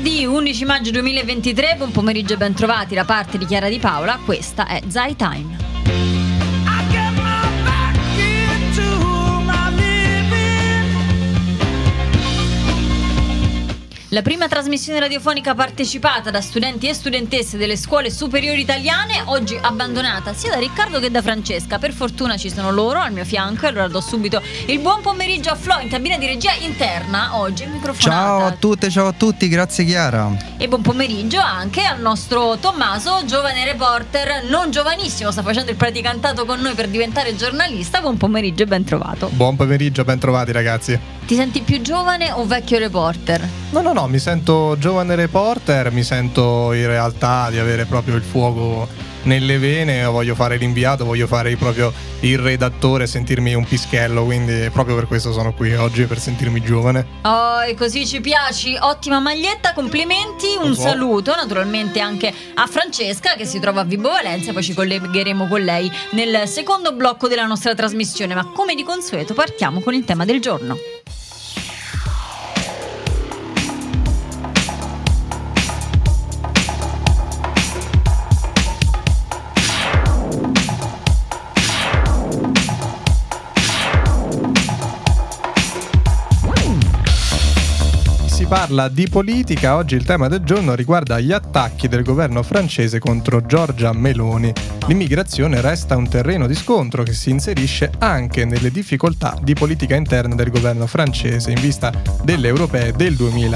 Venerdì 11 maggio 2023, buon pomeriggio e ben trovati da parte di Chiara Di Paola, questa è Zai Time. La prima trasmissione radiofonica partecipata da studenti e studentesse delle scuole superiori italiane, oggi abbandonata sia da Riccardo che da Francesca. Per fortuna ci sono loro al mio fianco e allora do subito il buon pomeriggio a Flo in cabina di regia interna, oggi in microfonata. Ciao a tutte, ciao a tutti, grazie Chiara. E buon pomeriggio anche al nostro Tommaso, giovane reporter, non giovanissimo, sta facendo il praticantato con noi per diventare giornalista. Buon pomeriggio e ben trovato. Buon pomeriggio, ben trovati ragazzi. Ti senti più giovane o vecchio reporter? No, mi sento giovane reporter, mi sento in realtà di avere proprio il fuoco nelle vene, voglio fare l'inviato, voglio fare proprio il redattore, sentirmi un pischello, quindi proprio per questo sono qui oggi, per sentirmi giovane. Oh, e così ci piaci, ottima maglietta, complimenti, un saluto naturalmente anche a Francesca che si trova a Vibo Valentia, poi ci collegheremo con lei nel secondo blocco della nostra trasmissione, ma come di consueto partiamo con il tema del giorno. Parla di politica, oggi il tema del giorno riguarda gli attacchi del governo francese contro Giorgia Meloni. L'immigrazione resta un terreno di scontro che si inserisce anche nelle difficoltà di politica interna del governo francese in vista delle europee del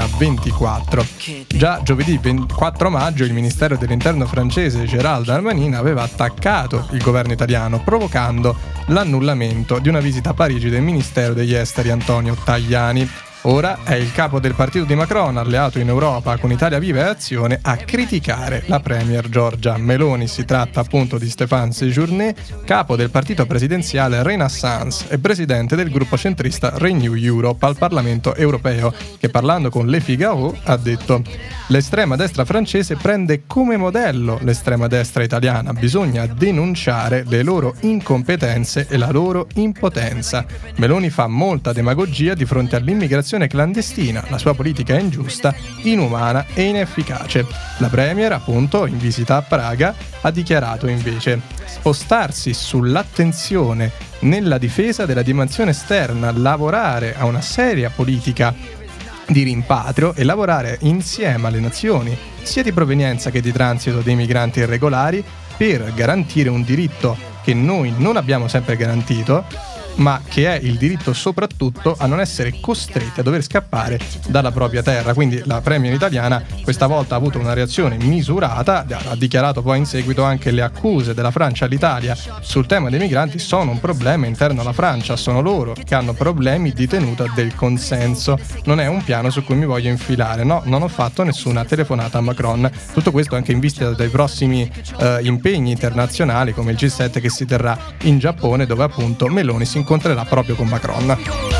2024. Già giovedì 24 maggio il Ministero dell'Interno francese Gérald Darmanin aveva attaccato il governo italiano provocando l'annullamento di una visita a Parigi del Ministero degli Esteri Antonio Tajani. Ora è il capo del partito di Macron, alleato in Europa con Italia Viva e Azione, a criticare la premier Giorgia Meloni. Si tratta appunto di Stéphane Séjourné, capo del partito presidenziale Renaissance e presidente del gruppo centrista Renew Europe al Parlamento europeo, che parlando con Le Figaro ha detto: l'estrema destra francese prende come modello l'estrema destra italiana, bisogna denunciare le loro incompetenze e la loro impotenza. Meloni fa molta demagogia di fronte all'immigrazione clandestina, la sua politica è ingiusta, inumana e inefficace. La premier, appunto, in visita a Praga, ha dichiarato invece: spostarsi sull'attenzione nella difesa della dimensione esterna, lavorare a una seria politica di rimpatrio e lavorare insieme alle nazioni, sia di provenienza che di transito dei migranti irregolari, per garantire un diritto che noi non abbiamo sempre garantito, ma che è il diritto soprattutto a non essere costretti a dover scappare dalla propria terra. Quindi la premier italiana questa volta ha avuto una reazione misurata, ha dichiarato poi in seguito anche le accuse della Francia all'Italia sul tema dei migranti sono un problema interno alla Francia, sono loro che hanno problemi di tenuta del consenso, non è un piano su cui mi voglio infilare, no, non ho fatto nessuna telefonata a Macron. Tutto questo anche in vista dei prossimi impegni internazionali come il G7 che si terrà in Giappone, dove appunto Meloni si incontrerà proprio con Macron.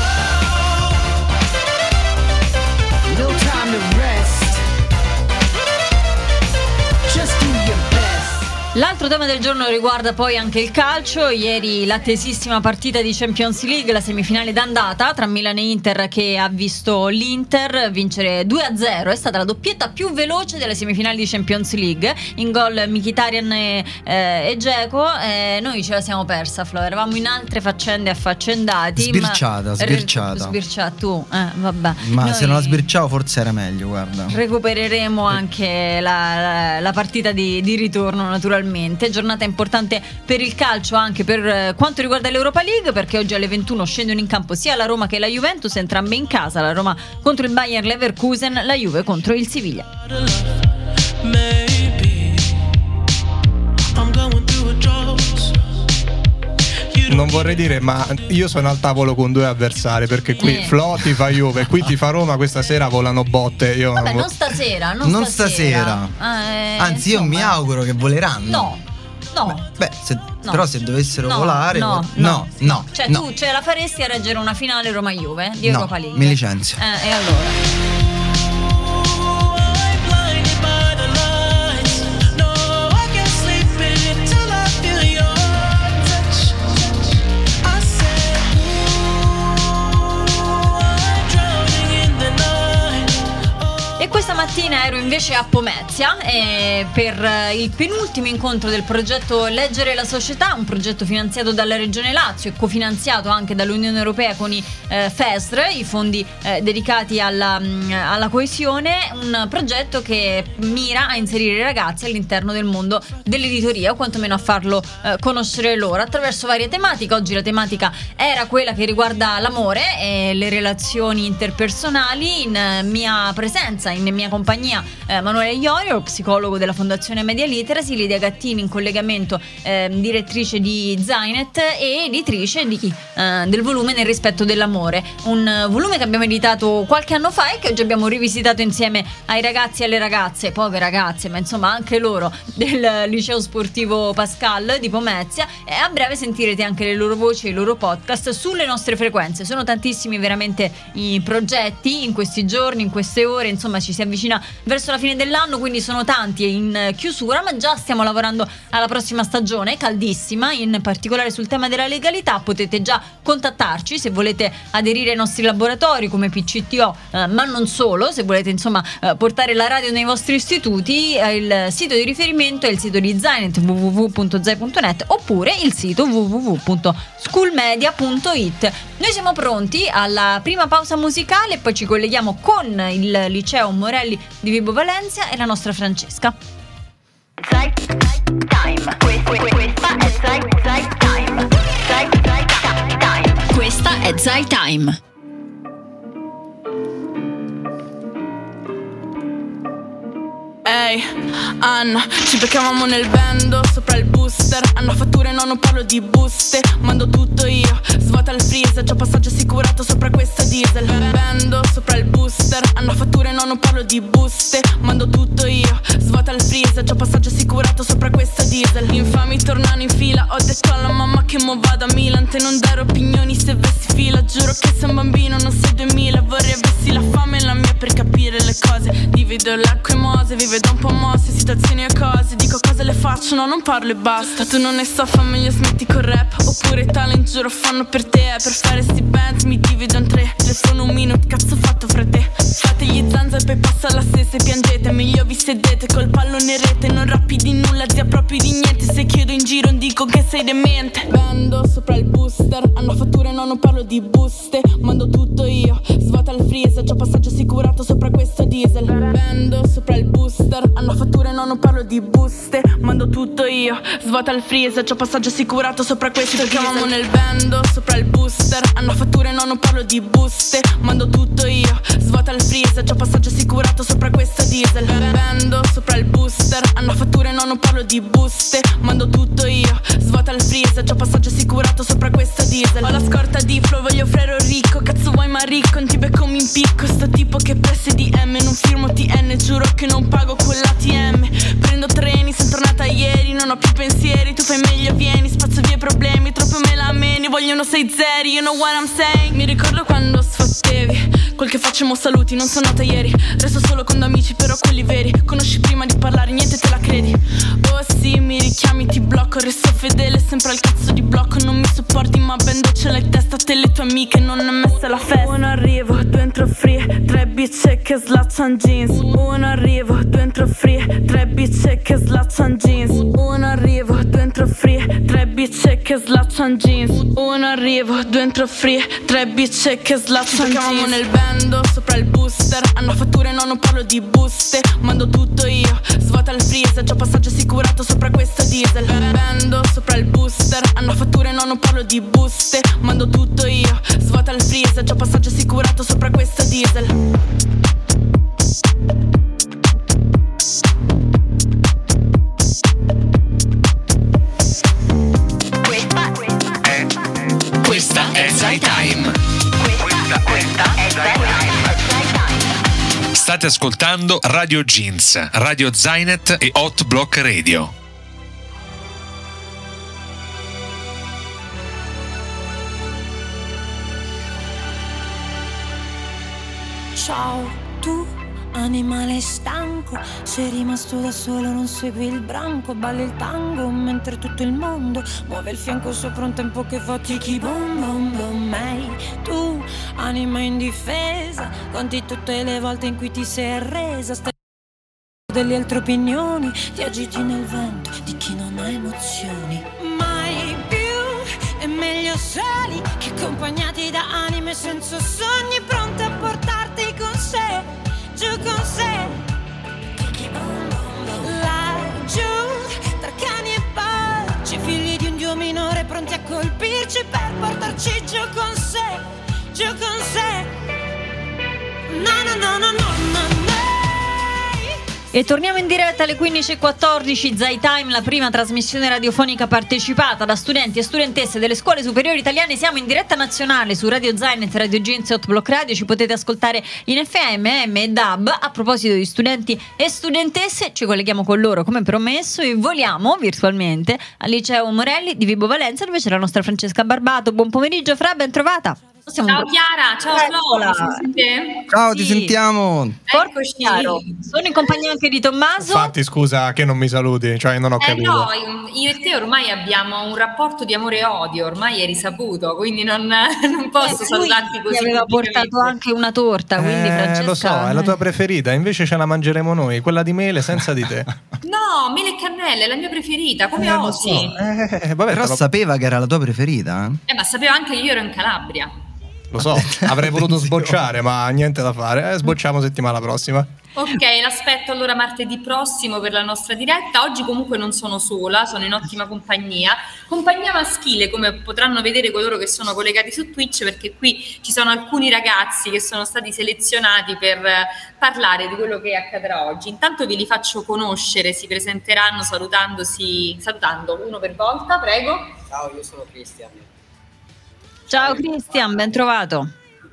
L'altro tema del giorno riguarda poi anche il calcio. Ieri l'attesissima partita di Champions League, la semifinale d'andata tra Milan e Inter, che ha visto l'Inter vincere 2-0. È stata la doppietta più veloce delle semifinali di Champions League. In gol Mkhitaryan e Dzeko. Noi ce la siamo persa, Flo. Eravamo in altre faccende affaccendati. Sbirciata tu, vabbè. Ma noi se non la sbirciavo forse era meglio, guarda. Recupereremo anche la partita di ritorno, naturalmente. Giornata importante per il calcio anche per quanto riguarda l'Europa League, perché oggi alle 21 scendono in campo sia la Roma che la Juventus, entrambe in casa, la Roma contro il Bayer Leverkusen, la Juve contro il Siviglia. Non vorrei dire, ma io sono al tavolo con due avversari, perché qui Flo ti fa Juve, qui ti fa Roma, questa sera volano botte. Vabbè, non stasera. Anzi, io mi auguro che voleranno. No. Però se dovessero volare, no. Cioè no. tu ce la faresti a reggere una finale Roma-Juve di Europa League? Mi licenzio. E allora? stamattina ero invece a Pomezia per il penultimo incontro del progetto Leggere la Società, un progetto finanziato dalla Regione Lazio e cofinanziato anche dall'Unione Europea con i FESR, i fondi dedicati alla coesione, un progetto che mira a inserire i ragazzi all'interno del mondo dell'editoria o quantomeno a farlo conoscere loro attraverso varie tematiche. Oggi la tematica era quella che riguarda l'amore e le relazioni interpersonali. In mia presenza, in mia compagnia, Manuela Iorio, psicologo della Fondazione Media Literacy, Lidia Gattini in collegamento, direttrice di Zainet e editrice del volume Nel rispetto dell'amore, un volume che abbiamo editato qualche anno fa e che oggi abbiamo rivisitato insieme ai ragazzi e alle ragazze, poche ragazze ma insomma anche loro, del liceo sportivo Pascal di Pomezia, e a breve sentirete anche le loro voci e i loro podcast sulle nostre frequenze. Sono tantissimi veramente i progetti in questi giorni, in queste ore, insomma ci si avvicina verso la fine dell'anno, quindi sono tanti in chiusura, ma già stiamo lavorando alla prossima stagione caldissima, in particolare sul tema della legalità. Potete già contattarci se volete aderire ai nostri laboratori come PCTO, ma non solo, se volete insomma portare la radio nei vostri istituti. Il sito di riferimento è il sito di Zainet, www.zai.net, oppure il sito www.schoolmedia.it. Noi siamo pronti alla prima pausa musicale e poi ci colleghiamo con il liceo Morelli di Vibo Valentia e la nostra Francesca. Zai Time. Questa è Zai Time. Ehi, Anna, ci beccavamo nel bando sopra il booster. Hanno fatture, no, non parlo di buste. Mando tutto io, svuota il freezer. C'ho passaggio assicurato sopra questa diesel. Bando sopra il booster. Hanno fatture, no, non parlo di buste. Mando tutto io, svuota il freezer. C'ho passaggio assicurato sopra questa diesel. Gli infami tornano in fila. Ho detto alla mamma che mo vado a Milan. Te non dare opinioni se vessi fila. Giuro che sei un bambino, non sei 2000. Vorrei avessi la fame e la mia per capire le cose. Divido l'acqua e mose, vive da un po' mosse, situazioni e cose. Dico cose le faccio, no, non parlo e basta. Tu non ne so, fa meglio smetti col rap. Oppure talent, giuro, fanno per te. Per fare sti bands mi divido in tre. Telefono un minuto, cazzo fatto fra te. Fate gli zanza e poi passa la stessa e piangete. Meglio vi sedete col pallone in rete. Non rappi di nulla, zia proprio di niente. Se chiedo in giro dico che sei demente. Bando sopra il booster. Hanno fatture, no, non parlo di buste. Mando tutto io, svuota il freezer. C'ho passaggio assicurato sopra questo diesel. Bando sopra il booster. Hanno fatture, no, non parlo di buste. Mando tutto io, svuota il freezer. C'ho passaggio assicurato sopra questo diesel. Chiamamo nel bando sopra il booster. Hanno fatture, no, non parlo di buste. Mando tutto io, svuota il freezer. C'ho passaggio assicurato sopra questo diesel. Bando sopra il booster. Hanno fatture, no, non parlo di buste. Mando tutto io, svuota il freezer. C'ho passaggio assicurato sopra questo diesel. Ho la scorta di flow, voglio frero ricco. Cazzo vuoi ma ricco, non ti becco mi impicco. Sto tipo che presse DM, non firmo TN. Giuro che non pago con l'ATM. Prendo treni, sono tornata ieri. Non ho più pensieri, tu fai meglio vieni. Spazzo via i problemi, troppo me la meni. Vogliono 6 zeri, you know what I'm saying. Mi ricordo quando sfottevi quel che facciamo saluti, non sono nata ieri. Resto solo con amici, però quelli veri. Conosci prima di parlare, niente te la credi. Oh sì, mi richiami, ti blocco. Resto fedele, sempre al cazzo di blocco. Non mi sopporti, ma ben ce l'hai testa. Te le tue amiche, non è messa la festa. Uno arrivo, due entro free. 3 bitch che slaccian jeans. Uno arrivo, due entro free. 3 bitch che slaccian jeans. Uno arrivo, due entro free. 3 bitch che slaccian jeans. Uno arrivo, due entro free. 3 bitch che slaccian jeans. Chiamamo nel bando sopra il booster. Hanno fatture, no, non parlo di buste. Mando tutto io, svuota il freezer. C'ho passaggio assicurato sopra questo diesel. Bando sopra il booster. Hanno fatture, no, non parlo di buste. Mando tutto io, svuota il freezer. C'ho passaggio assicurato sopra questo diesel. Questa è Zai Time. Questa è Zai Time. State ascoltando Radio Jeans, Radio Zainet e Hot Block Radio. Ciao, tu animale stanco, sei rimasto da solo, non segui il branco, balli il tango mentre tutto il mondo muove il fianco sopra un tempo che fa tiki boom boom boom. Ehi, tu anima indifesa, conti tutte le volte in cui ti sei arresa. delle altre opinioni, ti agiti nel vento di chi non ha emozioni. Mai più è meglio soli che accompagnati da anime senza sogni, pronte a portarti con sé, giù con sé. Laggiù tra cani e porci, figli di un dio minore pronti a colpirci per portarci giù con sé, giù con sé. No, no, no, no, no, no, no. E torniamo in diretta alle 15:14, Zai Time, la prima trasmissione radiofonica partecipata da studenti e studentesse delle scuole superiori italiane. Siamo in diretta nazionale su Radio Zainet, Radio Jeans e Hot Block Radio. Ci potete ascoltare in FM, AM e DAB. A proposito di studenti e studentesse, ci colleghiamo con loro come promesso e voliamo virtualmente al liceo Morelli di Vibo Valentia, dove c'è la nostra Francesca Barbato. Buon pomeriggio, Fra, ben trovata. Ciao Chiara, ciao Flo, mi sentite? Ciao, ti sentiamo. Eccoci. Sono in compagnia anche di Tommaso. Infatti, scusa che non mi saluti, cioè non ho capito. No, io e te ormai abbiamo un rapporto di amore e odio, ormai è risaputo, quindi non posso salutarti così. Ti aveva portato anche una torta, quindi Francesca. Lo so, è la tua preferita, invece ce la mangeremo noi, quella di mele senza di te. No, mele e cannella è la mia preferita, come osi. Vabbè, Però sapeva che era la tua preferita? Ma sapeva anche che io ero in Calabria. Lo so, avrei voluto sbocciare, ma niente da fare. Sbocciamo settimana prossima. Ok, l'aspetto allora martedì prossimo per la nostra diretta. Oggi comunque non sono sola, sono in ottima compagnia maschile, come potranno vedere coloro che sono collegati su Twitch, perché qui ci sono alcuni ragazzi che sono stati selezionati per parlare di quello che accadrà oggi. Intanto ve li faccio conoscere, si presenteranno salutando uno per volta, prego. Ciao, io sono Cristian. Ciao Cristian, ben trovato.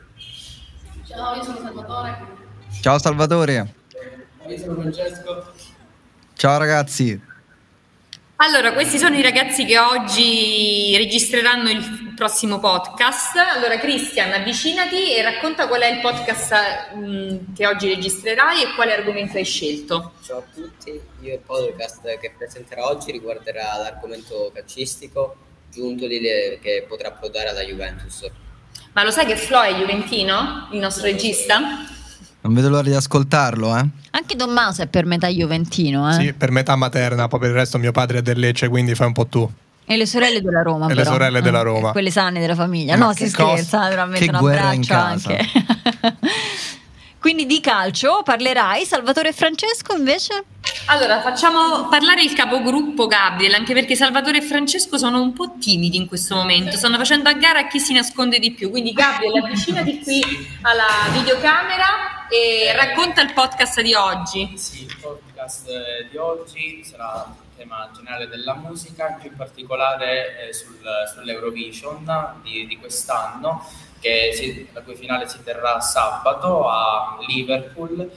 Ciao, io sono Salvatore. Ciao Salvatore. Io sono Francesco. Ciao ragazzi. Allora, questi sono i ragazzi che oggi registreranno il prossimo podcast. Allora, Cristian, avvicinati e racconta qual è il podcast che oggi registrerai e quale argomento hai scelto. Ciao a tutti, io il podcast che presenterò oggi riguarderà l'argomento calcistico giunto che potrà approdare alla Juventus. Ma lo sai che Flo è juventino, il nostro regista? Non vedo l'ora di ascoltarlo, Anche Tommaso è per metà juventino, Sì, per metà materna, poi per il resto mio padre è del Lecce, quindi fai un po' tu. E le sorelle della Roma, E però. le sorelle della Roma. Quelle sane della famiglia. No, si scherza, naturalmente che un guerra in abbraccio casa. anche. Quindi di calcio parlerai, Salvatore e Francesco invece? Allora, facciamo parlare il capogruppo Gabriel, anche perché Salvatore e Francesco sono un po' timidi in questo momento, stanno facendo a gara a chi si nasconde di più, quindi Gabriel avvicinati qui alla videocamera e racconta il podcast di oggi. Sì, il podcast di oggi sarà il tema generale della musica, più in particolare sull'Eurovision di quest'anno, la cui finale si terrà sabato a Liverpool.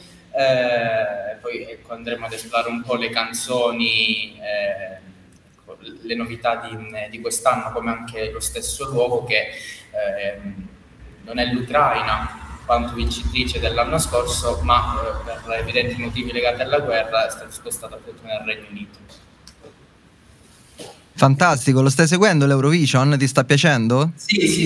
Poi andremo ad esplorare un po' le canzoni, le novità di quest'anno, come anche lo stesso luogo che non è l'Ucraina quanto vincitrice dell'anno scorso, ma per evidenti motivi legati alla guerra è stato spostato appunto nel Regno Unito. Fantastico, lo stai seguendo l'Eurovision? Ti sta piacendo? Sì,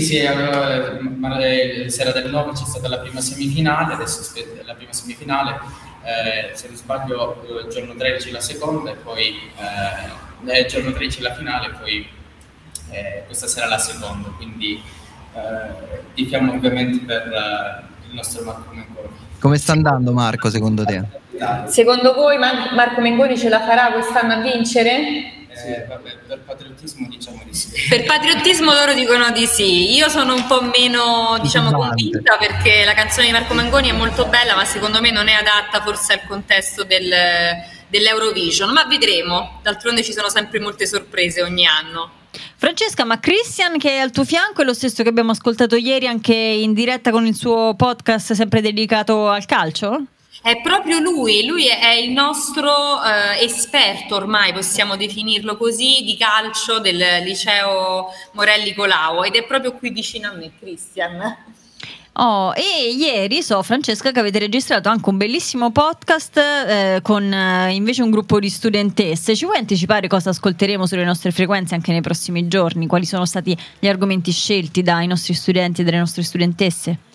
la sera del 9 c'è stata la prima semifinale, adesso la prima semifinale, se non sbaglio il giorno 13 la seconda e poi il giorno 13 la finale, poi questa sera la seconda, quindi tifiamo ovviamente per il nostro Marco Mengoni. Come sta andando Marco secondo te? Secondo voi Marco Mengoni ce la farà quest'anno a vincere? Per patriottismo diciamo di sì. Per patriottismo loro dicono di sì. Io sono un po' meno convinta, perché la canzone di Marco Mengoni è molto bella, ma secondo me non è adatta forse al contesto dell'Eurovision, ma vedremo, d'altronde ci sono sempre molte sorprese ogni anno. Francesca, ma Christian che è al tuo fianco è lo stesso che abbiamo ascoltato ieri anche in diretta con il suo podcast sempre dedicato al calcio? È proprio lui è il nostro esperto, ormai possiamo definirlo così, di calcio del liceo Morelli Colao, ed è proprio qui vicino a me, Christian. E ieri Francesca, che avete registrato anche un bellissimo podcast con invece un gruppo di studentesse. Ci vuoi anticipare cosa ascolteremo sulle nostre frequenze anche nei prossimi giorni? Quali sono stati gli argomenti scelti dai nostri studenti e dalle nostre studentesse?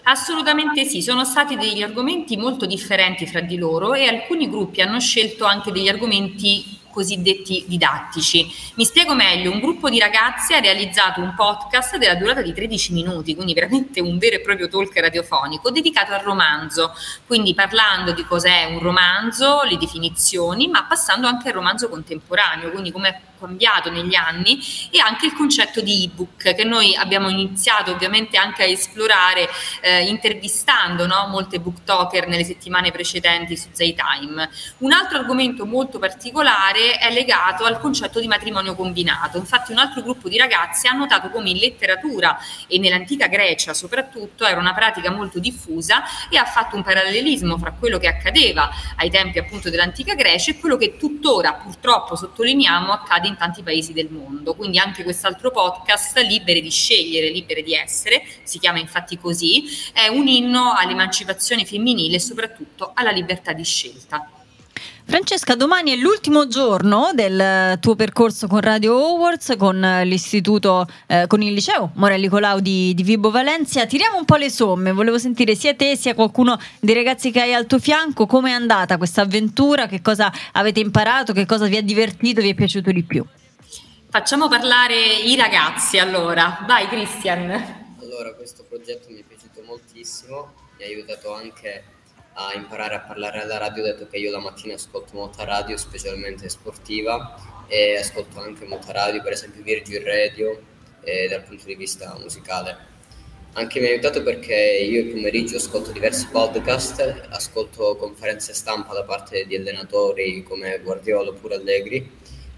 Assolutamente sì, sono stati degli argomenti molto differenti fra di loro e alcuni gruppi hanno scelto anche degli argomenti cosiddetti didattici. Mi spiego meglio: un gruppo di ragazze ha realizzato un podcast della durata di 13 minuti, quindi veramente un vero e proprio talk radiofonico dedicato al romanzo, quindi parlando di cos'è un romanzo, le definizioni, ma passando anche al romanzo contemporaneo, quindi come è cambiato negli anni, e anche il concetto di ebook che noi abbiamo iniziato ovviamente anche a esplorare intervistando, no, molte booktalker nelle settimane precedenti su Zaytime. Un altro argomento molto particolare è legato al concetto di matrimonio combinato. Infatti un altro gruppo di ragazze ha notato come in letteratura e nell'antica Grecia soprattutto era una pratica molto diffusa, e ha fatto un parallelismo fra quello che accadeva ai tempi appunto dell'antica Grecia e quello che tuttora purtroppo, sottolineiamo, accade in tanti paesi del mondo. Quindi anche quest'altro podcast, Libere di scegliere, libere di essere, si chiama infatti così, è un inno all'emancipazione femminile e soprattutto alla libertà di scelta. Francesca, domani è l'ultimo giorno del tuo percorso con Radio Awards, con l'istituto, con il liceo Morelli Colau di Vibo Valentia. Tiriamo un po' le somme, volevo sentire sia te sia qualcuno dei ragazzi che hai al tuo fianco, com'è andata questa avventura, che cosa avete imparato, che cosa vi ha divertito, vi è piaciuto di più? Facciamo parlare i ragazzi allora, vai Christian. Allora, questo progetto mi è piaciuto moltissimo, mi ha aiutato anche a imparare a parlare alla radio, dato che io la mattina ascolto molta radio, specialmente sportiva, e ascolto anche molta radio, per esempio Virgin Radio, dal punto di vista musicale. Anche mi ha aiutato perché io il pomeriggio ascolto diversi podcast, ascolto conferenze stampa da parte di allenatori come Guardiola oppure Allegri,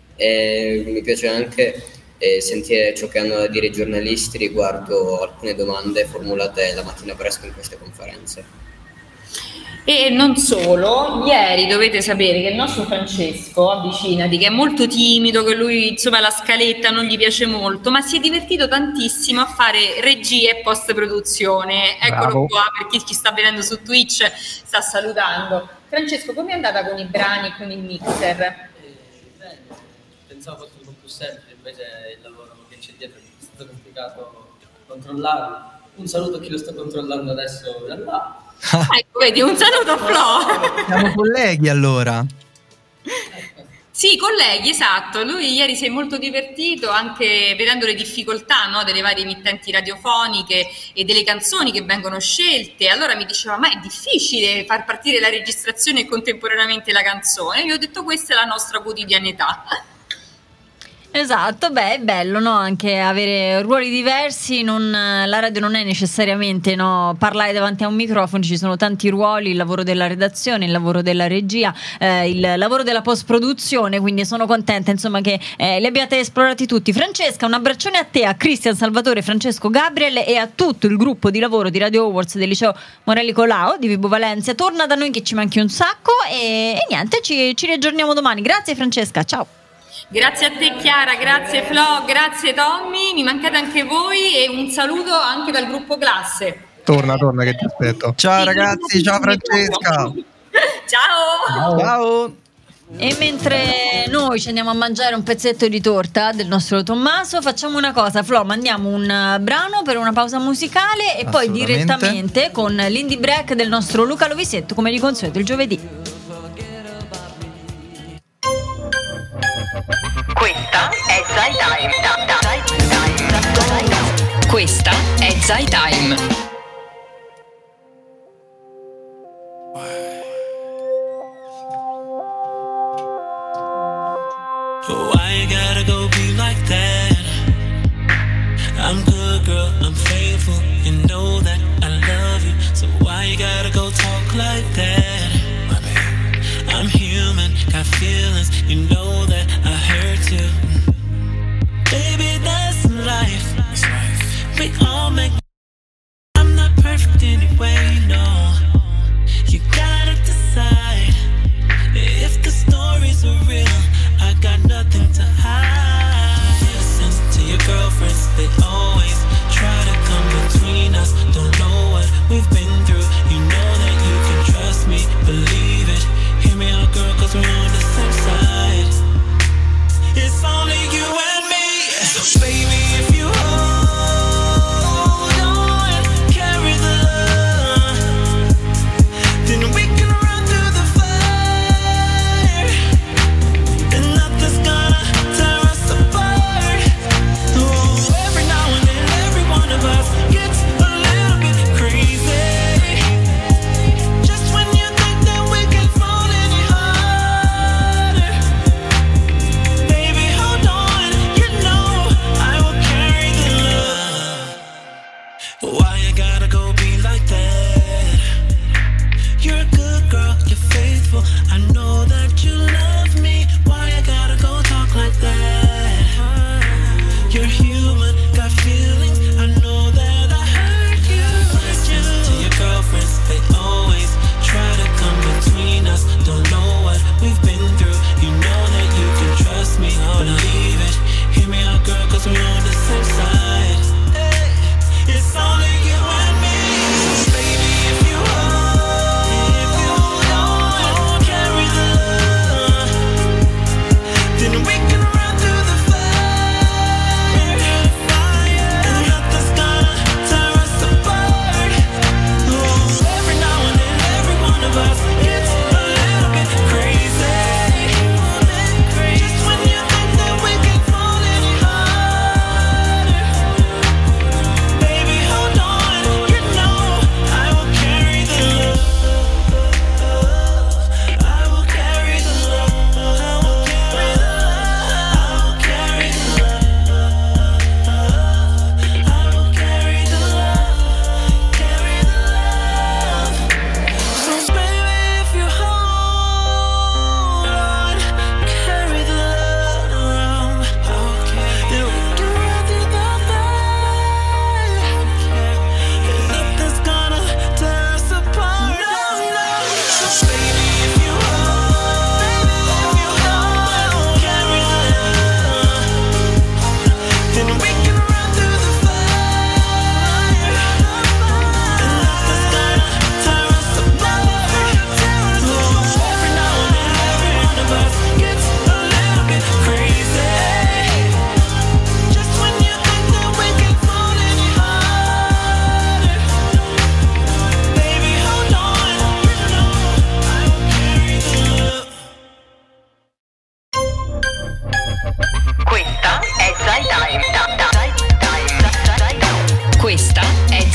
e mi piace anche sentire ciò che hanno da dire i giornalisti riguardo alcune domande formulate la mattina presto in queste conferenze. E non solo, ieri dovete sapere che il nostro Francesco, avvicinati, che è molto timido, che lui insomma la scaletta non gli piace molto, ma si è divertito tantissimo a fare regia e post produzione. Eccolo qua, per chi ci sta vedendo su Twitch sta salutando. Francesco, com'è andata con i brani e con il mixer? Bene, pensavo fosse un po' più semplice, invece il lavoro che c'è dietro è stato complicato controllarlo. Un saluto a chi lo sta controllando adesso da là. Ecco, vedi, un saluto Flo. Siamo colleghi allora. Sì, colleghi, esatto. Lui ieri si è molto divertito anche vedendo le difficoltà, no, delle varie emittenti radiofoniche e delle canzoni che vengono scelte. Allora mi diceva: ma è difficile far partire la registrazione e contemporaneamente la canzone. Io ho detto: questa è la nostra quotidianità. Esatto, beh, è bello, no? Anche avere ruoli diversi, la radio non è necessariamente, no, parlare davanti a un microfono, ci sono tanti ruoli, il lavoro della redazione, il lavoro della regia, il lavoro della post-produzione, quindi sono contenta insomma che li abbiate esplorati tutti. Francesca, un abbraccione a te, a Cristian, Salvatore, Francesco, Gabriel e a tutto il gruppo di lavoro di Radio Awards del liceo Morelli Colau di Vibo Valentia. Torna da noi che ci manchi un sacco e niente, ci riaggiorniamo domani. Grazie Francesca, ciao. Grazie a te Chiara, grazie Flo, grazie Tommy, mi mancate anche voi e un saluto anche dal gruppo classe. Torna che ti aspetto. Ciao ragazzi, ciao Francesca. Ciao. E mentre noi ci andiamo a mangiare un pezzetto di torta del nostro Tommaso, facciamo una cosa, Flo, mandiamo un brano per una pausa musicale e poi direttamente con l'indie break del nostro Luca Lovisetto, come di consueto il giovedì. Questa è Zaytime. Questa è Zaytime. Why you gotta go be like that? I'm good, girl, I'm faithful. You know that I love you. So why you gotta go talk like that? My baby, I'm human, got feelings. You know that I hurt you. Baby, that's life. We all make. I'm not perfect anyway, no. You gotta decide if the stories are real. I got nothing to hide. Listen to your girlfriends, they always try to come between us. Don't know what we've been through. You know that you can trust me, believe it. Hear me out, girl, cause we're on the same side.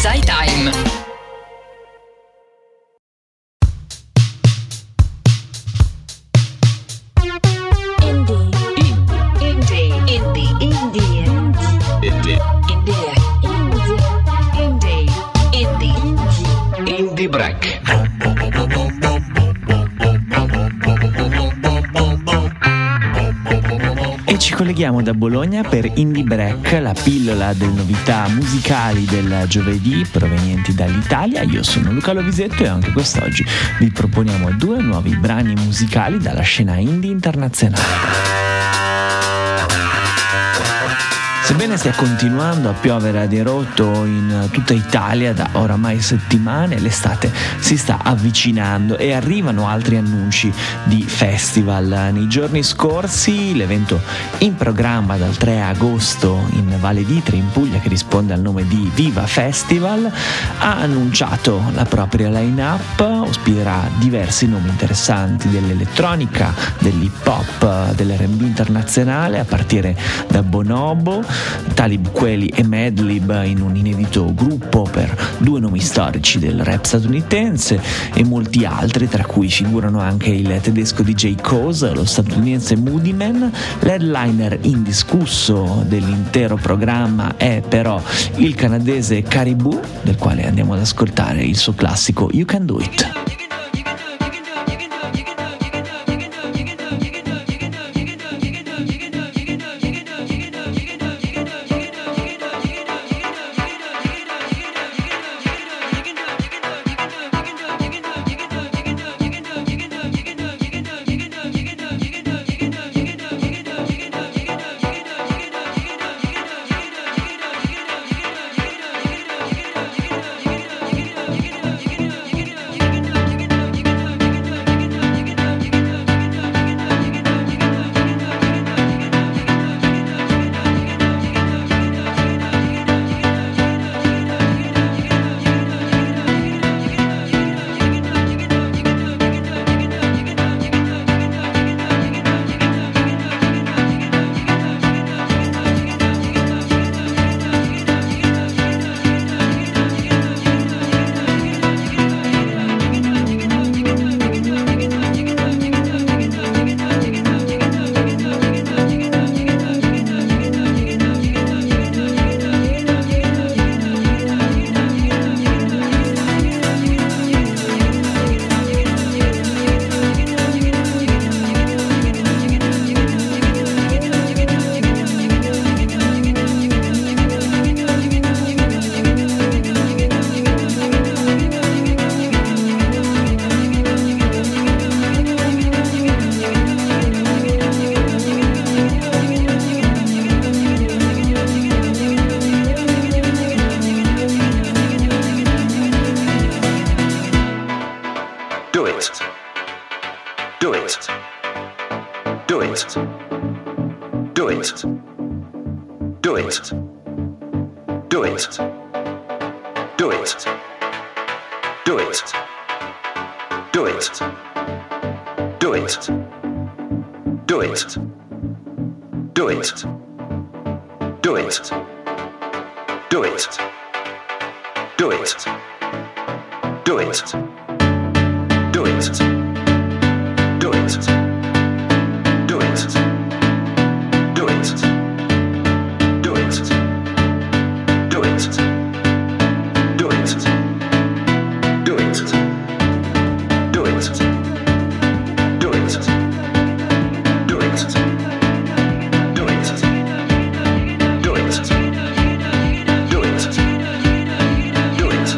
ZyTime. Indie Break. E ci colleghiamo da Bologna per Indie Break, la pillola delle novità musicali del giovedì provenienti dall'Italia. Io sono Luca Lovisetto e anche quest'oggi vi proponiamo 2 nuovi brani musicali dalla scena indie internazionale. Sebbene stia continuando a piovere a dirotto in tutta Italia da oramai settimane, l'estate si sta avvicinando e arrivano altri annunci di festival. Nei giorni scorsi l'evento in programma dal 3 agosto in Valle d'Itria in Puglia, che risponde al nome di Viva Festival, ha annunciato la propria line-up, ospiterà diversi nomi interessanti dell'elettronica, dell'hip hop, dell'R&B internazionale, a partire da Bonobo, Talib Kweli e Madlib in un inedito gruppo per 2 nomi storici del rap statunitense e molti altri, tra cui figurano anche il tedesco DJ Koze, lo statunitense Moody Man. L'headliner indiscusso dell'intero programma è però il canadese Caribou, del quale andiamo ad ascoltare il suo classico You Can Do It.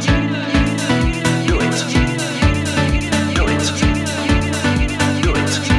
Do it.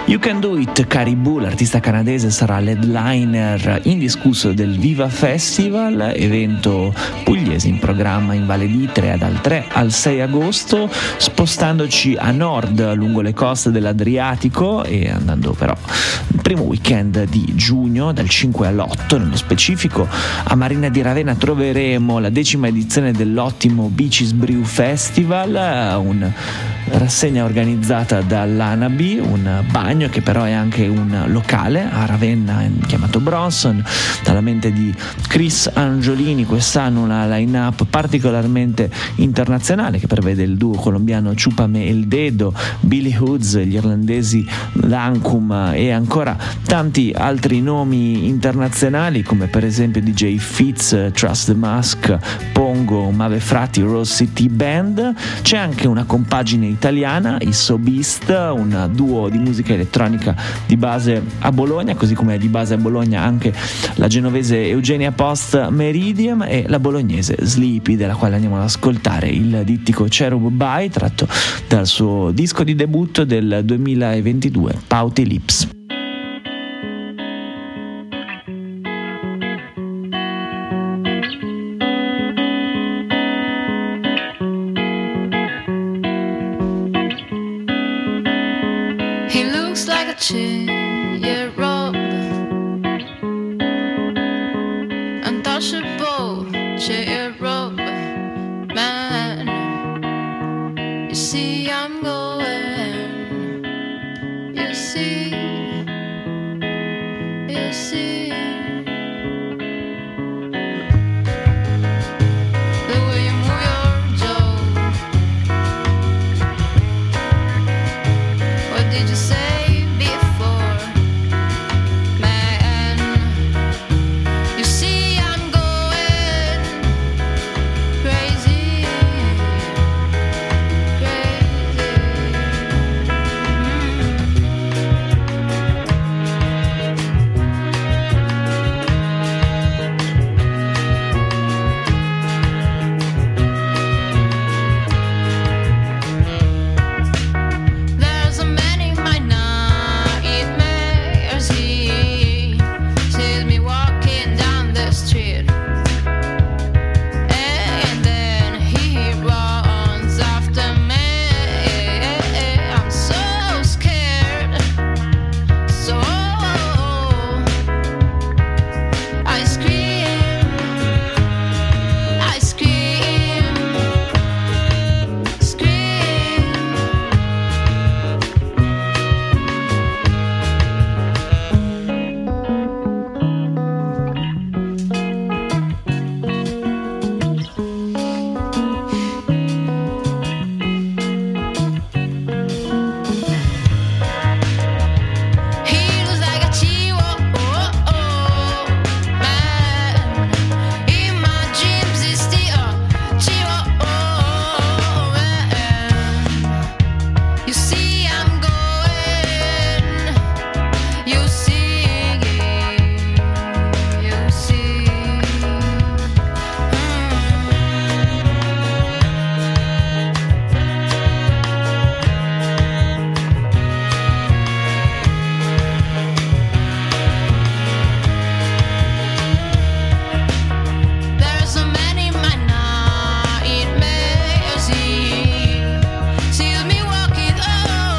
You Can Do It, Caribou, l'artista canadese, sarà l'headliner indiscusso del Viva Festival, evento pugliese in programma in Valle d'Itria dal 3 al 6 agosto, spostandoci a nord lungo le coste dell'Adriatico e andando però il primo weekend di giugno, dal 5 all'8 nello specifico. A Marina di Ravenna troveremo la 10ª edizione dell'ottimo Beaches Brew Festival, una rassegna organizzata dall'Anabi, un bagno che però è anche un locale a Ravenna chiamato Bronson, dalla mente di Chris Angiolini. Quest'anno una line-up particolarmente internazionale che prevede il duo colombiano Chupame El Dedo, Billy Hoods, gli irlandesi Lancum e ancora tanti altri nomi internazionali come per esempio DJ Fitz, Trust the Mask, Pongo, Mave Frati, Rose City Band. C'è anche una compagine italiana, i So Beast, un duo di musica elettronica di base a Bologna, così come è di base a Bologna anche la genovese Eugenia Post Meridium e la bolognese Sleepy, della quale andiamo ad ascoltare il dittico Cherub Bye, tratto dal suo disco di debutto del 2022, Pouty Lips. He looks like a cherub, untouchable cherub man. You see I'm going, you see, you see. The way you move your jaw. What did you say before, man? You see I'm going crazy, crazy. There's a man in my nightmares. He sees me walking down the street, and then he runs after me. I'm so scared, so I scream, I scream, scream. He looks like a chihuahua man. In my dreams, it's the chihuahua man. You see, I'm going. You see, you see. There's a man in my nightmares. He sees me walking. Oh,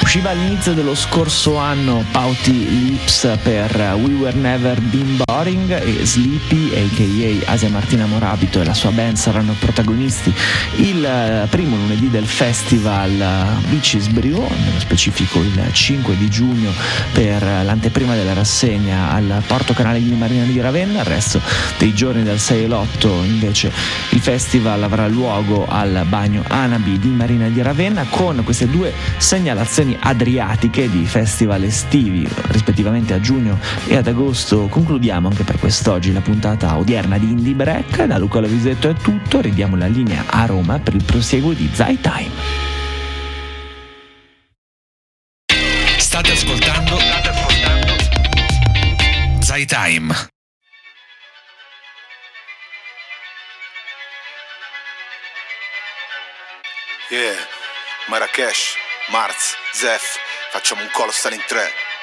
Usciva all'inizio dello scorso anno Pouty Lips per We Were Never Been Boring, e Sleepy a.k.a. Asia Martina Morabito e la sua band saranno protagonisti il primo lunedì del festival Beaches Brio, nello specifico il 5 di giugno per l'anteprima della rassegna al Porto Canale di Marina di Ravenna. Il resto dei giorni dal 6 all'8 invece il festival avrà luogo al bagno Anabi di Marina di Ravenna, con queste due segnalazioni adriatiche di festival estivi rispettivamente a giugno e ad agosto. Concludiamo anche per quest'oggi la puntata odierna di Indie Break. Da Luca Lovisetto è tutto, ridiamo la linea a Roma per il prosieguo di Zai Time. State ascoltando Zai Time. Yeah, Marrakesh, Marz, Zef, facciamo un colo, stanno in 3.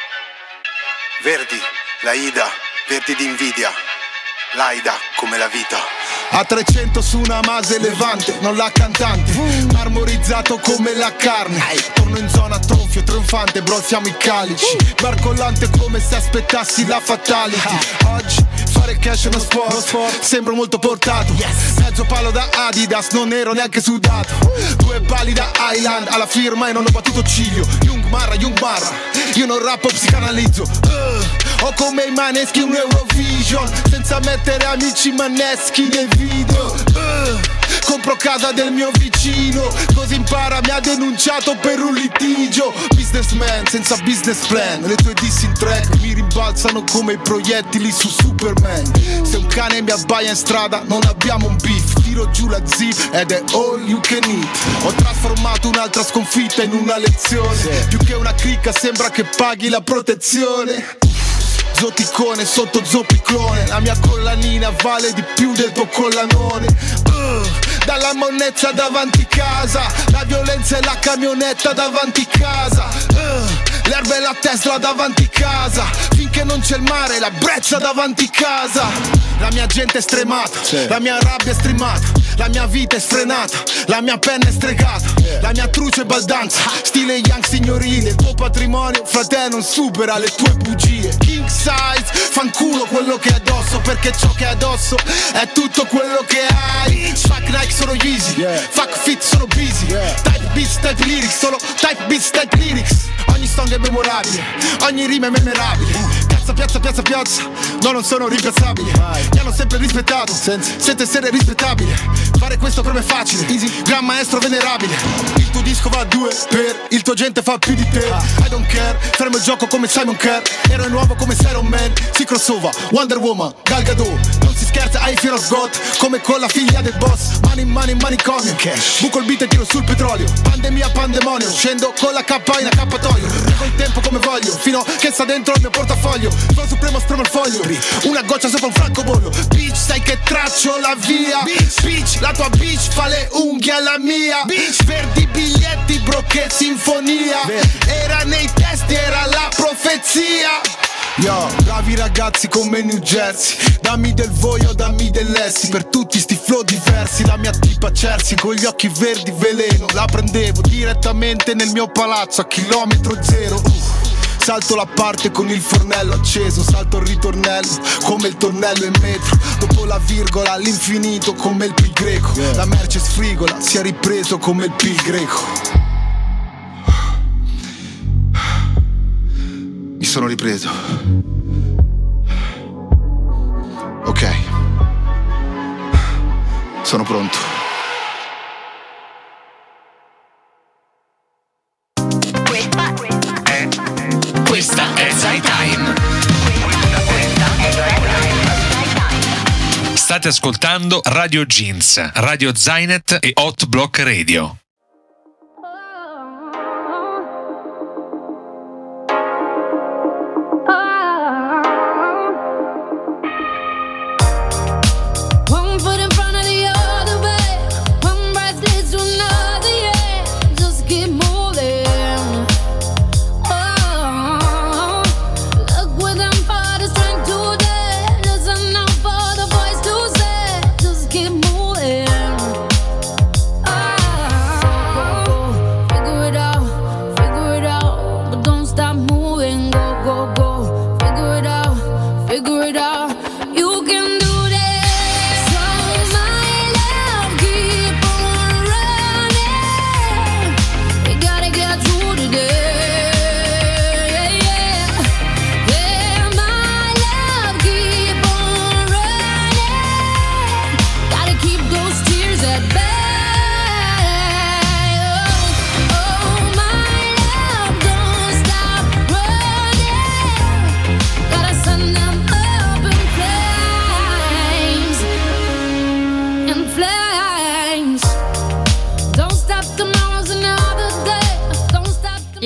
Verdi, Laida, verdi di invidia, Laida come la vita. A 300 su una Mase Levante, non la cantante, marmorizzato come la carne. Torno in zona tronfio, trionfante, brozziamo i calici, barcollante come se aspettassi la fatality. Oggi fare cash è uno sport, sembro molto portato, mezzo palo da Adidas, non ero neanche sudato. 2 pali da Highland, alla firma e non ho battuto ciglio. Young Marra, io non rappo, psicanalizzo. Ho come i Maneschi un Eurovision, senza mettere amici maneschi nel video. Compro casa del mio vicino, così impara, mi ha denunciato per un litigio. Businessman senza business plan, le tue diss in track mi rimbalzano come i proiettili su Superman. Se un cane mi abbaia in strada non abbiamo un beef, tiro giù la zip ed è all you can eat. Ho trasformato un'altra sconfitta in una lezione, più che una cricca sembra che paghi la protezione. Zoticone sotto zoppiclone, la mia collanina vale di più del tuo collanone. Dalla monnezza davanti casa, la violenza e la camionetta davanti casa. L'erba e la Tesla davanti casa, finché non c'è il mare, la brezza davanti casa. La mia gente è stremata, la mia rabbia è streamata, la mia vita è sfrenata, la mia penna è stregata, la mia truce è baldanza, stile young signorile. Il tuo patrimonio, fratello, non supera le tue bugie. King size, fanculo quello che è addosso, perché ciò che è addosso è tutto quello che hai. Fuck Nike sono Yeezy, fuck fit sono busy, type beats, type lyrics, solo type beats, type lyrics. Ogni song è memorabile, ogni rima è memorabile. Piazza, no, non sono rimpiazzabile. Mi hanno sempre rispettato, senza essere rispettabile. Fare questo per me è facile, easy, gran maestro venerabile. Il tuo disco va a 2 per il tuo gente fa più di te. I don't care, fermo il gioco come Simon Kerr. Eroe nuovo come Iron Man, si crossova, Wonder Woman, Gal Gadot. Non si scherza, hai fear of God, come con la figlia del boss. Money, manicomio, cash. Buco il beat e tiro sul petrolio. Pandemia, pandemonio, scendo con la K in accappatoio. Prego il tempo come voglio, fino che sta dentro il mio portafoglio. Sono supremo, spremo il foglio, una goccia sopra un francobollo. Bitch, sai che traccio la via. Bitch, la tua bitch fa le unghie alla mia. Bitch, verdi biglietti, bro, che sinfonia. Era nei testi, era la profezia. Yo, bravi ragazzi come New Jersey, dammi del voio, dammi dell'essi, per tutti sti flow diversi. La mia tipa Chelsea con gli occhi verdi veleno, la prendevo direttamente nel mio palazzo a chilometro zero. Salto la parte con il fornello acceso, salto il ritornello come il tornello in metro. Dopo la virgola all'infinito come il pi greco. La merce sfrigola, si è ripreso come il pi greco. Mi sono ripreso. Ok. Sono pronto. Questa è Zai Time. State ascoltando Radio Jeans, Radio Zainet e Hot Block Radio.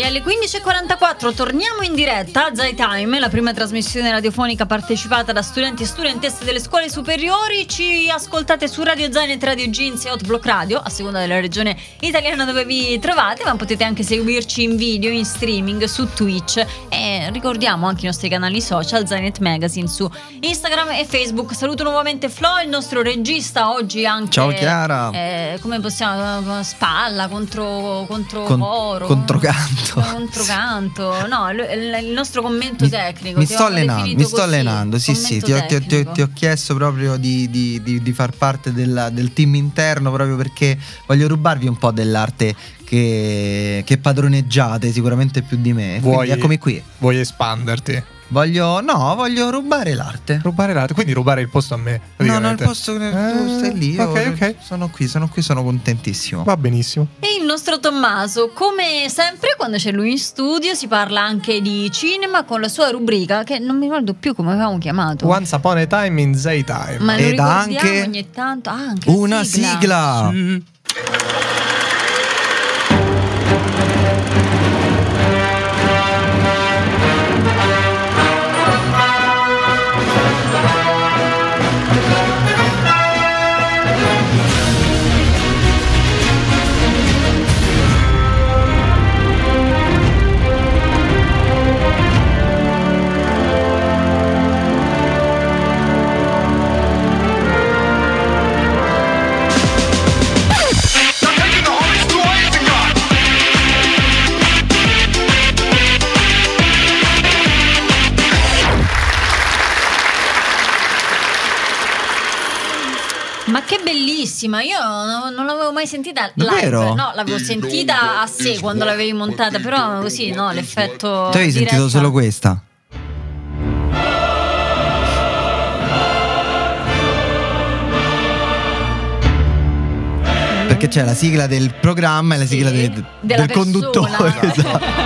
alle 15.44 torniamo in diretta a Zai Time, la prima trasmissione radiofonica partecipata da studenti e studentesse delle scuole superiori. Ci ascoltate su Radio Zainet, Radio Jeans e Hot Block Radio, a seconda della regione italiana dove vi trovate, ma potete anche seguirci in video, in streaming su Twitch, e ricordiamo anche i nostri canali social, Zainet Magazine su Instagram e Facebook. Saluto nuovamente Flo, il nostro regista oggi anche. Ciao Chiara. Come possiamo, spalla contro coro, controcanto, no, il nostro commento tecnico. Mi sto allenando, sì, ti ho chiesto proprio di far parte del team interno, proprio perché voglio rubarvi un po' dell'arte che padroneggiate sicuramente più di me. Quindi eccomi qui. Vuoi espanderti? Voglio rubare l'arte. Quindi rubare il posto a me. No, il posto tu stai lì. Ok. Sono qui, sono contentissimo. Va benissimo. E il nostro Tommaso, come sempre, quando c'è lui in studio, si parla anche di cinema con la sua rubrica, che non mi ricordo più come avevamo chiamato. Once Upon a Time in Zai Time. Ma lo ed ricordiamo anche ogni tanto. Anche una sigla. Sì. Ma che bellissima, io non l'avevo mai sentita live. Davvero? No, l'avevo sentita a sé quando l'avevi montata, però così, no, l'effetto. Tu avevi sentito solo questa? Perché c'è la sigla del programma e la sigla del conduttore. Esatto.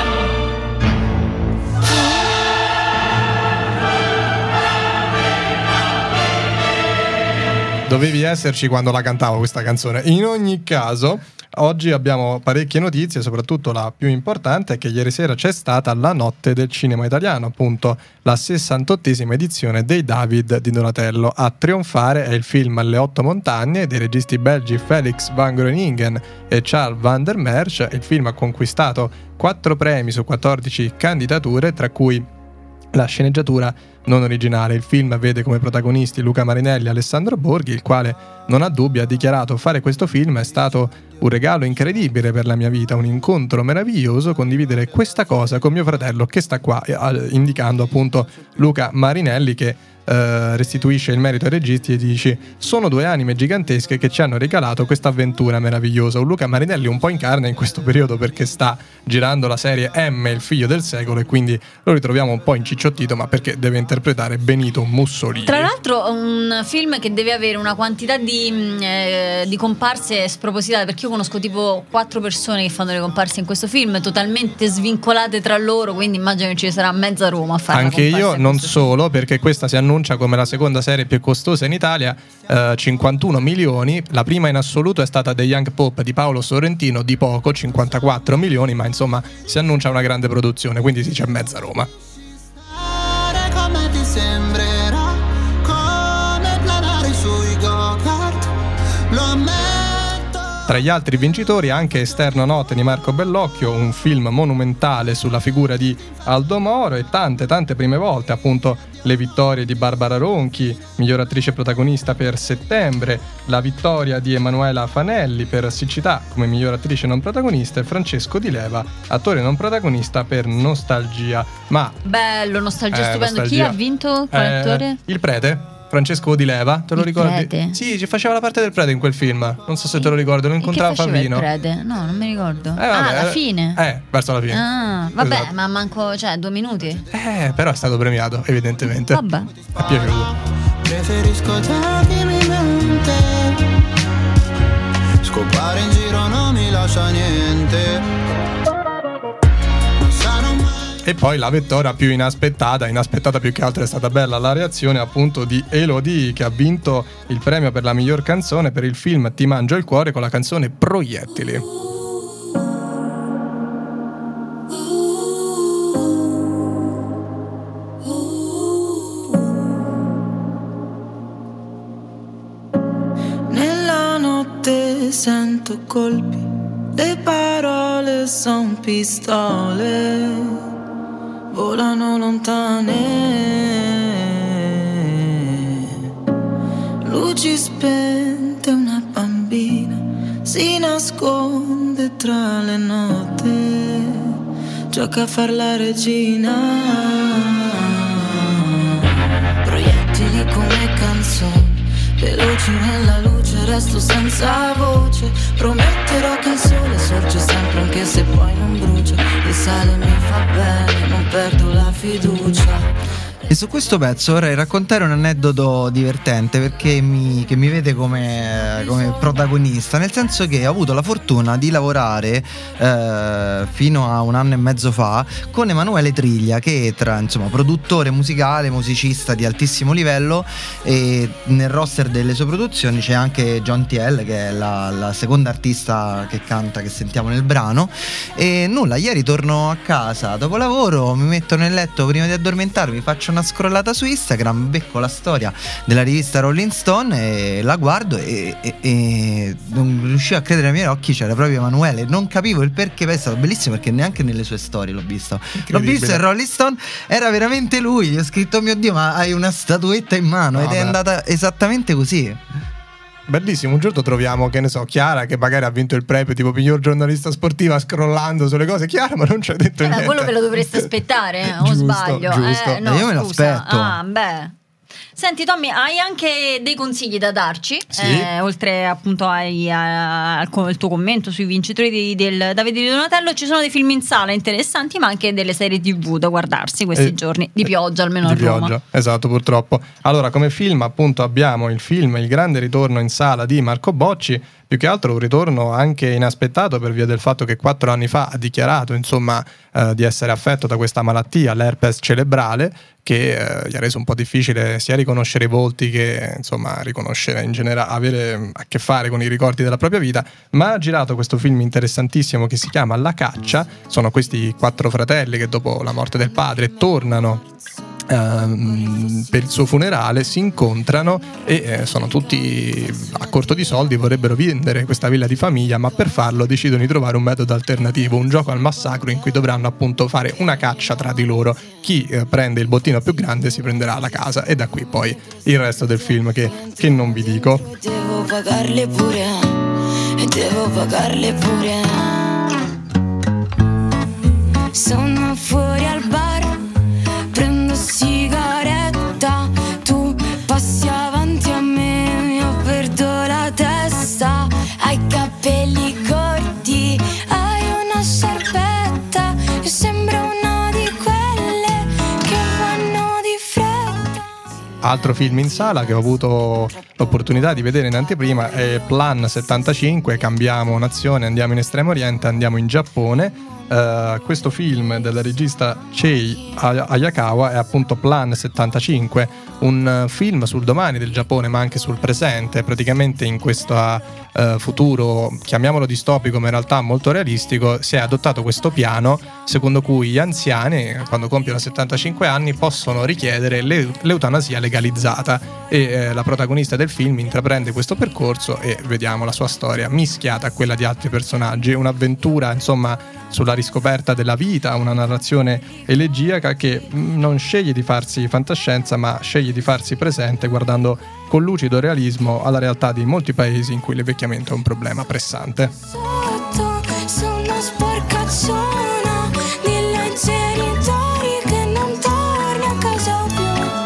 Dovevi esserci quando la cantavo questa canzone. In ogni caso, oggi abbiamo parecchie notizie, soprattutto la più importante è che ieri sera c'è stata la Notte del Cinema Italiano, appunto la 68esima edizione dei David di Donatello. A trionfare è il film Le Otto Montagne dei registi belgi Felix van Groeningen e Charles van der Merch. Il film ha conquistato 4 premi su 14 candidature, tra cui la sceneggiatura non originale. Il film vede come protagonisti Luca Marinelli e Alessandro Borghi, il quale non ha dubbi ha dichiarato: fare questo film è stato un regalo incredibile per la mia vita, un incontro meraviglioso condividere questa cosa con mio fratello che sta qua, indicando appunto Luca Marinelli, che restituisce il merito ai registi e dice: sono 2 anime gigantesche che ci hanno regalato questa avventura meravigliosa. Un Luca Marinelli un po' in carne in questo periodo, perché sta girando la serie M, il figlio del secolo, e quindi lo ritroviamo un po' incicciottito, ma perché deve interpretare Benito Mussolini. Tra l'altro un film che deve avere una quantità di comparse spropositate, perché io conosco tipo 4 persone che fanno le comparse in questo film, totalmente svincolate tra loro, quindi immagino che ci sarà mezza Roma a fare. Anche io, non solo, perché questa si annuncia come la seconda serie più costosa in Italia, 51 milioni. La prima in assoluto è stata The Young Pope di Paolo Sorrentino, di poco, 54 milioni, ma insomma si annuncia una grande produzione, quindi sì, c'è mezza Roma. Come ti sembrerà, come planare sui go-kart, lo ammetto. Tra gli altri vincitori anche Esterno Notte di Marco Bellocchio, un film monumentale sulla figura di Aldo Moro, e tante prime volte, appunto le vittorie di Barbara Ronchi, miglior attrice protagonista per Settembre, la vittoria di Emanuela Fanelli per Siccità come miglior attrice non protagonista, e Francesco Di Leva, attore non protagonista, per Nostalgia. Ma bello, Nostalgia, stupendo. Nostalgia. Chi ha vinto? Quale attore? Il prete Francesco Di Leva, te lo ricordi? Prete? Sì, ci faceva la parte del prete in quel film. Non so se te lo ricordi, lo incontrava Favino. Il prete? No, non mi ricordo. Vabbè, alla fine? Verso la fine. Ah, vabbè, Esatto. ma manco, 2 minuti. Però è stato premiato, evidentemente. Vabbè. È piaciuto. Preferisco te che mi mente, scopare in giro non mi lascia niente. E poi la vittoria più inaspettata più che altro è stata bella la reazione appunto di Elodie, che ha vinto il premio per la miglior canzone per il film Ti mangio il cuore con la canzone Proiettili. 100 colpi, le parole son pistole, volano lontane, luci spente, una bambina si nasconde tra le note, gioca a far la regina, proiettili come canzoni, veloci nella luce, resto senza voce, prometterò che il sole sorge sempre anche se poi non brucia, il sale mi fa bene, non perdo la fiducia. E su questo pezzo vorrei raccontare un aneddoto divertente che mi vede come protagonista, nel senso che ho avuto la fortuna di lavorare fino a 1 anno e mezzo fa con Emanuele Triglia, che insomma produttore musicale, musicista di altissimo livello, e nel roster delle sue produzioni c'è anche John TL, che è la seconda artista che canta, che sentiamo nel brano. E nulla, ieri torno a casa dopo lavoro, mi metto nel letto prima di addormentarmi, faccio una scrollata su Instagram, becco la storia della rivista Rolling Stone e la guardo e non riuscivo a credere ai miei occhi, c'era proprio Emanuele. Non capivo il perché, è stato bellissimo perché neanche nelle sue storie l'ho visto in Rolling Stone, era veramente lui. Gli ho scritto: mio Dio, ma hai una statuetta in mano? Ed è andata esattamente così. Bellissimo, un giorno troviamo, che ne so, Chiara, che magari ha vinto il premio tipo miglior giornalista sportiva, scrollando sulle cose. Chiara, ma non ci ha detto niente. Quello ve lo dovreste aspettare, o sbaglio? Giusto. No, io me l'aspetto. Beh. Senti Tommy, hai anche dei consigli da darci? Sì. Oltre appunto al tuo commento sui vincitori del Davide Di Donatello, ci sono dei film in sala interessanti, ma anche delle serie TV da guardarsi questi giorni di pioggia, almeno a Roma. Pioggia, esatto, purtroppo. Allora, come film appunto abbiamo il film Il grande ritorno in sala di Marco Bocci, più che altro un ritorno anche inaspettato per via del fatto che 4 anni fa ha dichiarato di essere affetto da questa malattia, l'herpes cerebrale, che gli ha reso un po' difficile sia riconoscere i volti che riconoscere in generale, avere a che fare con i ricordi della propria vita, ma ha girato questo film interessantissimo che si chiama La caccia. Sono questi 4 fratelli che dopo la morte del padre tornano per il suo funerale, si incontrano e sono tutti a corto di soldi, vorrebbero vendere questa villa di famiglia, ma per farlo decidono di trovare un metodo alternativo, un gioco al massacro in cui dovranno appunto fare una caccia tra di loro. Chi prende il bottino più grande si prenderà la casa, e da qui poi il resto del film che non vi dico. Devo pagarle pure, devo pagarle pure. Sono fuori al bar, prendo sigaretta, tu passi avanti a me, io perdo la testa. Hai capelli corti, hai una sciarpetta, io sembro una di quelle che vanno di fretta. Altro film in sala che ho avuto l'opportunità di vedere in anteprima è Plan 75, cambiamo nazione, andiamo in Estremo Oriente, andiamo in Giappone. Questo film della regista Chei Hayakawa è appunto Plan 75, un film sul domani del Giappone ma anche sul presente. Praticamente in questo futuro, chiamiamolo distopico ma in realtà molto realistico, si è adottato questo piano secondo cui gli anziani, quando compiono 75 anni, possono richiedere l'eutanasia legalizzata, e la protagonista del film intraprende questo percorso e vediamo la sua storia mischiata a quella di altri personaggi. Un'avventura sulla riscoperta della vita, una narrazione elegiaca che non sceglie di farsi fantascienza ma sceglie di farsi presente, guardando con lucido realismo alla realtà di molti paesi in cui l'invecchiamento è un problema pressante. Sotto, sono sporcacciona dei genitori che non torni a casa più.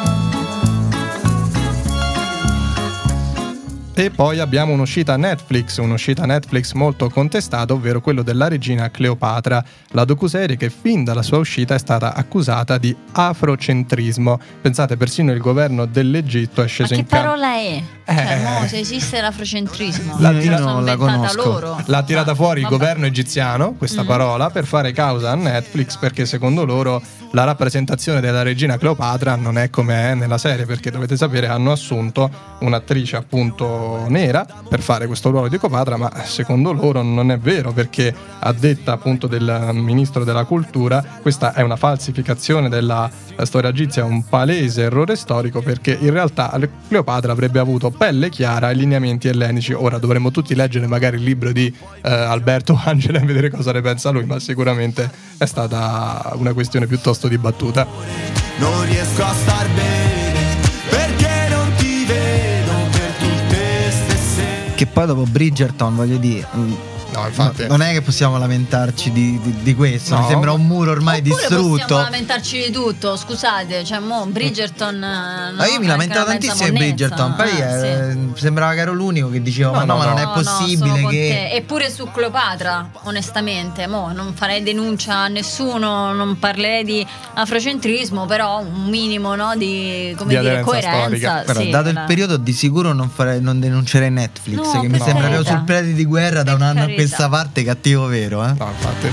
E poi abbiamo un'uscita Netflix molto contestata, ovvero quello della regina Cleopatra, la docuserie che fin dalla sua uscita è stata accusata di afrocentrismo. Pensate, persino il governo dell'Egitto è sceso in campo. Ma che parola è? Se esiste l'afrocentrismo, io non la conosco. loro. L'ha tirata fuori il governo egiziano, questa parola, per fare causa a Netflix, perché secondo loro la rappresentazione della regina Cleopatra non è come è nella serie, perché dovete sapere hanno assunto un'attrice appunto scelto nera per fare questo ruolo di Cleopatra, ma secondo loro non è vero, perché a detta appunto del ministro della cultura questa è una falsificazione della storia egizia, un palese errore storico, perché in realtà Cleopatra avrebbe avuto pelle chiara e lineamenti ellenici. Ora dovremmo tutti leggere magari il libro di Alberto Angela e vedere cosa ne pensa lui, ma sicuramente è stata una questione piuttosto dibattuta. Non riesco a star bene perché non ti vedo per tutte stesse. Che poi dopo Bridgerton, voglio dire, no, infatti, non è che possiamo lamentarci di questo. No. Mi sembra un muro ormai Oppure distrutto. possiamo lamentarci di tutto, scusate, cioè mo Bridgerton no, Io mi lamentavo tantissimo di Bridgerton, poi sembrava che ero l'unico che diceva ma non è possibile che... Eppure su Cleopatra, onestamente, mo non farei denuncia a nessuno, non parlerei di afrocentrismo, però un minimo, no, di coerenza. Però sì, dato il periodo di sicuro non denuncerei Netflix, che mi sembra che sul piede di guerra da un anno a questa parte cattivo vero, eh? No, infatti.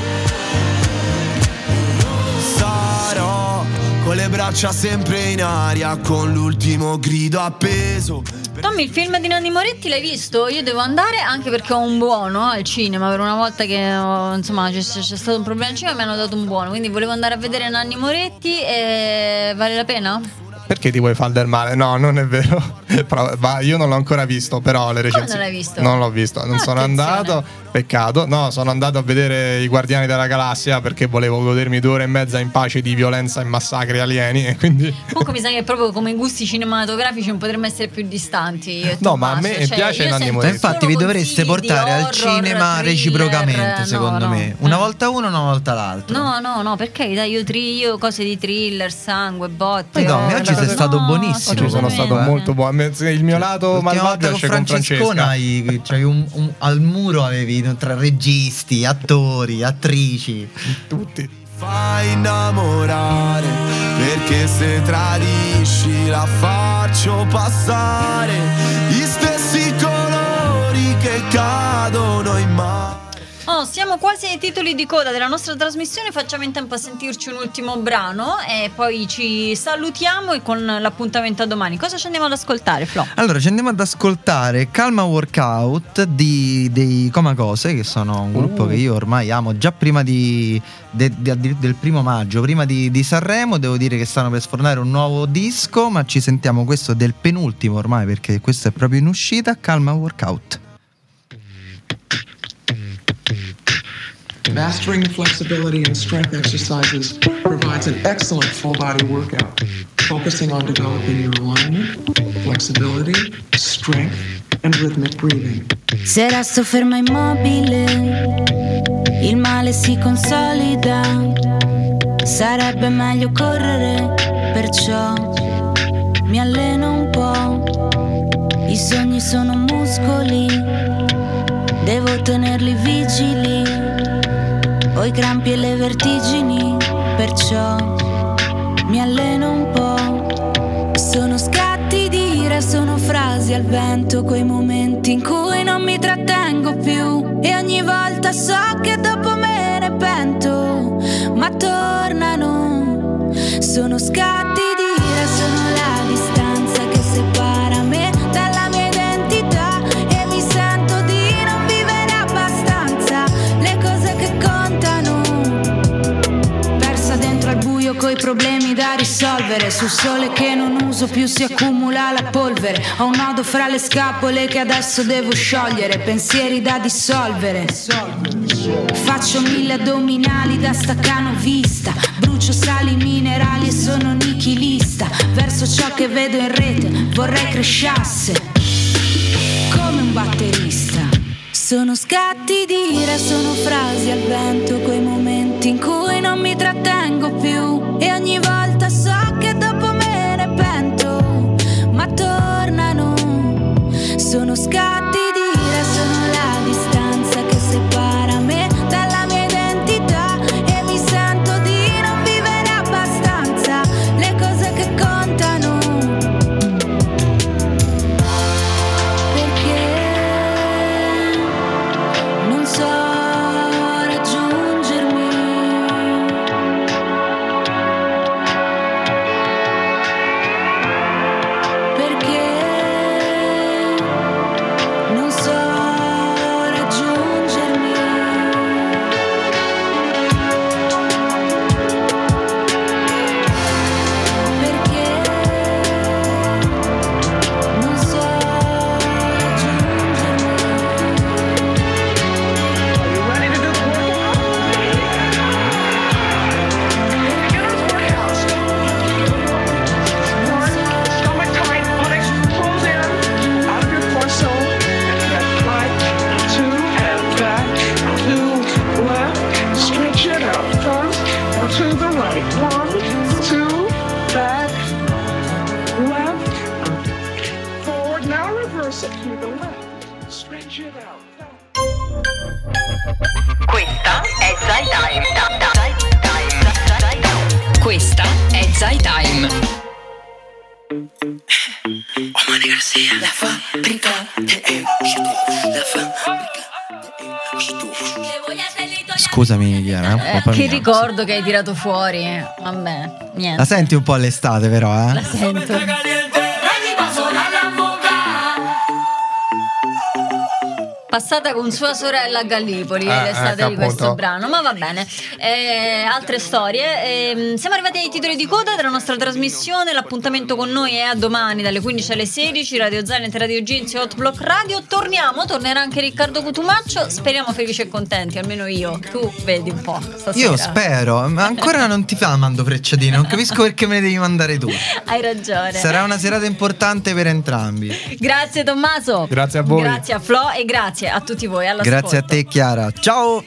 Sarò con le braccia sempre in aria, con l'ultimo grido appeso. Tommy, il film di Nanni Moretti l'hai visto? Io devo andare anche perché ho un buono al cinema. Per una volta che insomma c'è stato un problema al cinema mi hanno dato un buono, quindi volevo andare a vedere Nanni Moretti e vale la pena? Perché ti vuoi far del male? No, non è vero. Però, io non l'ho ancora visto, però le recensioni. Non l'hai visto? Non l'ho visto, non sono andato. Peccato. No, sono andato a vedere I Guardiani della Galassia perché volevo godermi 2 ore e mezza in pace di violenza e massacri alieni, e quindi... Comunque mi sa che proprio come gusti cinematografici non potremmo essere più distanti. Io e No, ma a Tommaso. me piace Nanni Moretti. Infatti vi dovreste portare al cinema reciprocamente, secondo me. Una volta uno, una volta l'altro. No, perché io cose di thriller, sangue, botte. Poi oggi sei stato buonissimo. Oggi sono stato molto buono. Il mio lato malvagio esce con Francesca. Al muro avevi tra registi, attori, attrici, tutti. Fai innamorare perché se tradisci la faccio passare gli stessi colori che cadono in mare. Siamo quasi ai titoli di coda della nostra trasmissione, facciamo in tempo a sentirci un ultimo brano e poi ci salutiamo e con l'appuntamento a domani. Cosa ci andiamo ad ascoltare, Flo? Allora ci andiamo ad ascoltare Calma Workout dei Comacose, che sono un gruppo che io ormai amo già prima del 1 maggio, prima di Sanremo. Devo dire che stanno per sfornare un nuovo disco, ma ci sentiamo questo del penultimo ormai, perché questo è proprio in uscita. Calma Workout. Mastering flexibility and strength exercises provides an excellent full body workout, focusing on developing your alignment, flexibility, strength, and rhythmic breathing. Se resto ferma immobile, il male si consolida. Sarebbe meglio correre, perciò mi alleno un po'. I sogni sono muscoli, devo tenerli vigili. Ho i crampi e le vertigini, perciò mi alleno un po'. Sono scatti di ira, sono frasi al vento, quei momenti in cui non mi trattengo più. E ogni volta so che dopo me ne pento, ma tornano. Sono scatti di ira, sono la distanza che separa me dalla mia identità. E mi sento di non vivere abbastanza le cose che contano. Persa dentro al buio coi problemi da risolvere, sul sole che non uso più si accumula la polvere. Ho un nodo fra le scapole che adesso devo sciogliere, pensieri da dissolvere. Faccio 1000 addominali da staccanovista, brucio sali minerali e sono nichilista. Verso ciò che vedo in rete vorrei cresciasse come un batterista. Sono scatti di ira, sono frasi al vento, quei momenti in cui non mi trattengo più. E ogni volta so che dopo me ne pento, ma tornano. Sono scatti di ira, sono la distanza che separa me dalla mia identità. E mi sento di non vivere abbastanza le cose che contano. Perché non so raggiungermi. Questa è Zai Time. Questa è Zai Time. Omar Garcia, la fábrica de Scusami Chiara, che ricordo che hai tirato fuori. Vabbè, niente. La senti un po' all'estate però, La sento. Passata con sua sorella a Gallipoli l'estate di questo brano, ma va bene. Altre storie. Siamo arrivati ai titoli di coda della nostra trasmissione. L'appuntamento con noi è a domani dalle 15 alle 16. Radio Zainet, Radio Jeans e Hot Block Radio. Tornerà anche Riccardo Cotumaccio. Speriamo felici e contenti, almeno io. Tu vedi un po' stasera. Io spero, ma ancora non ti mando frecciatine. Non capisco perché me ne devi mandare tu. Hai ragione. Sarà una serata importante per entrambi. Grazie Tommaso. Grazie a voi. Grazie a Flo e grazie a tutti voi. Grazie a te Chiara. Ciao.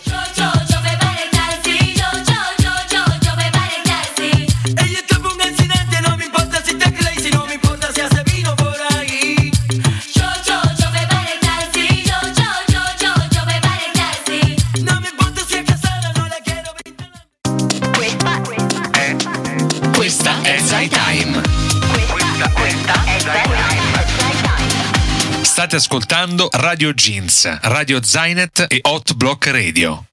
Questa è Zai Time. State ascoltando Radio Jeans, Radio Zainet e Hot Block Radio.